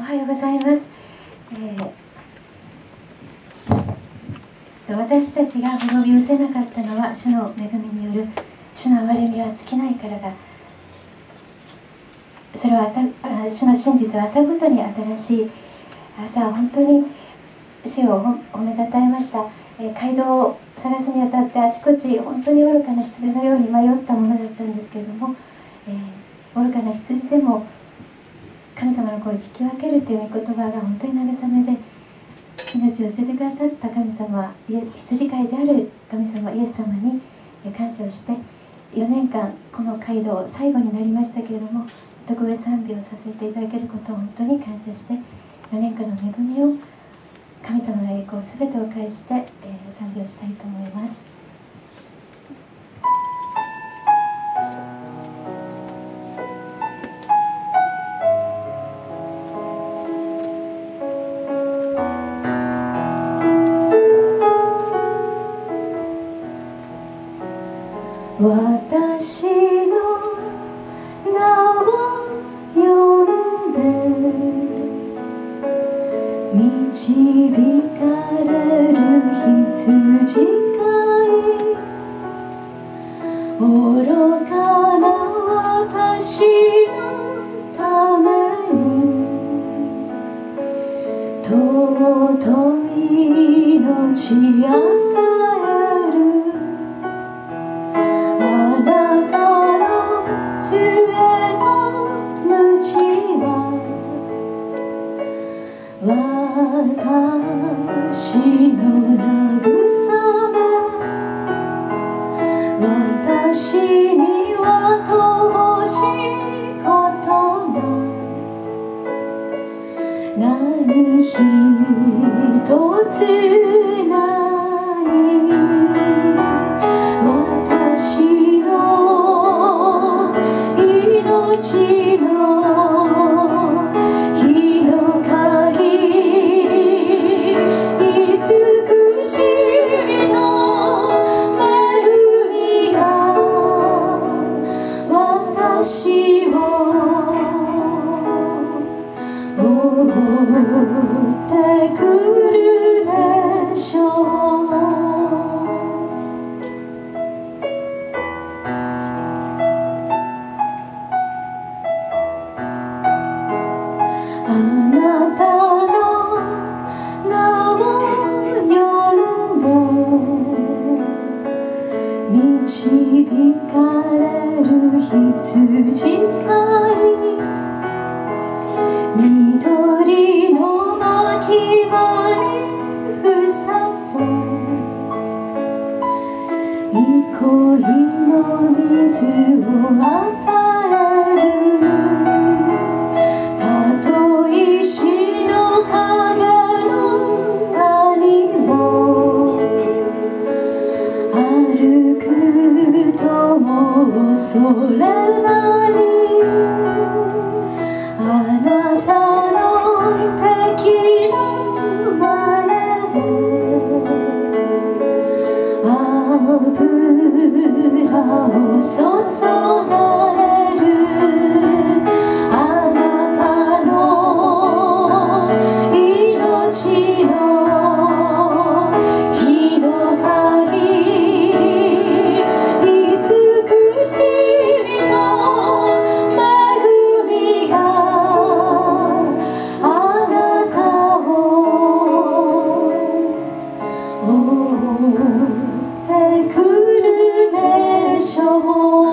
はようございます。私たちが滅び失せなかったのは主の恵みによる。主の憐れみは尽きないからだ。それは主の真実は朝ごとに新しい。朝本当に主を褒めたたえました。街道を探すにあたってあちこち本当に愚かな羊のように迷ったものだったんですけれども、愚かな羊でも神様の声を聞き分けるという御言葉が本当に慰めで、命を捨ててくださった神様、羊飼いである神様イエス様に感謝をして、4年間この街道最後になりましたけれども、特別賛美をさせていただけることを本当に感謝して、4年間の恵みを神様の栄光すべてを返して、賛美をしたいと思います。私の名を呼んで導かれる羊飼い、愚かな私のために尊い命与える。あなたの杖と鞭は私の慰め、私には乏しいことが何一つない。私の命の日の限り慈しみと恵みが私を覆ってくるでしょう。あなたの名を呼んで導かれる羊飼い、緑の牧場にふさせ憩いの水を与える。たとえ死の影の谷を歩くとも恐れない。あなたの敵の前で油を注がれる。あなたの命の日の限り慈しみと恵みがあなたを覆ってくるでしょう。